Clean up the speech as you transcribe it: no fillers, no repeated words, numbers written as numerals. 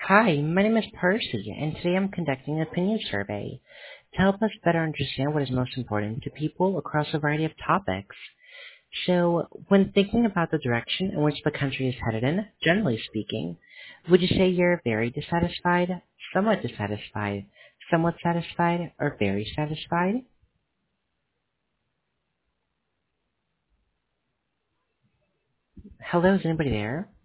Hi, my name is Percy, and today I'm conducting an opinion survey to help us better understand what is most important to people across a variety of topics. So, when thinking about the direction in which the country is headed in, generally speaking, would you say you're very dissatisfied, somewhat satisfied, or very satisfied? Hello, is anybody there?